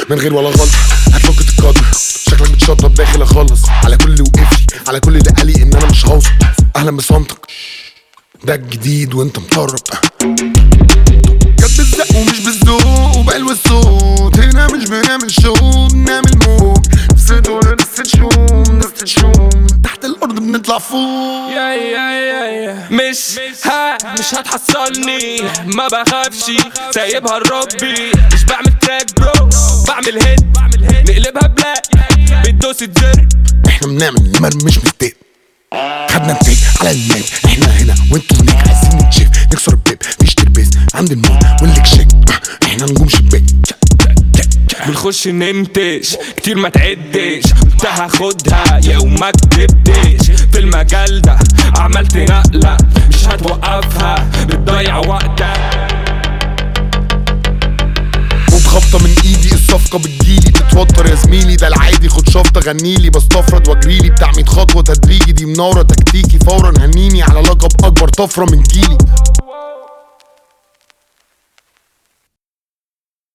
من غير ولا غلط هتفك تتقدر، شكلك بتشطب داخل اخلص على كل اللي وقفلي، على كل اللي قالي ان انا مش هوصل. اهلا بصمتك ده الجديد وانت مطرب. جت بالزق ومش بالذوق وبقلب الصوت، هنا مش بنعمل شو بنعمل موج، نفس دول نفس تشوم نفس تشوم، من تحت الارض بنطلع فوق. مش هتحصلني، ما بخافش سايبها لربي، مش بعمل تراك برو بعمل هيت نقلبها بلاك بتدوس الزر. احنا بنعمل المرمى مش مستيق، خدنا نتيك على المال، احنا هنا وانتوا هناك، عايزين نتشيف نكسر البيب مفيش تربيز عند الموت واللي شيك، احنا نجوم شباك بنخش نمتش كتير ما تعدش، قلت هاخدها يا وما كدبتش، في المجال ده عملت نقلة مش هتوقفها بتضيع وقتك. خبطة من ايدي الصفقة بتجيلي بتتوتر يا زميلي، ده العادي خد شفطة غنيلي بستفرد واجريلي بتاع 100 خطوة تدريجي، دي منورة تكتيكي فورا هنيني على لقب اكبر طفرة من جيلي.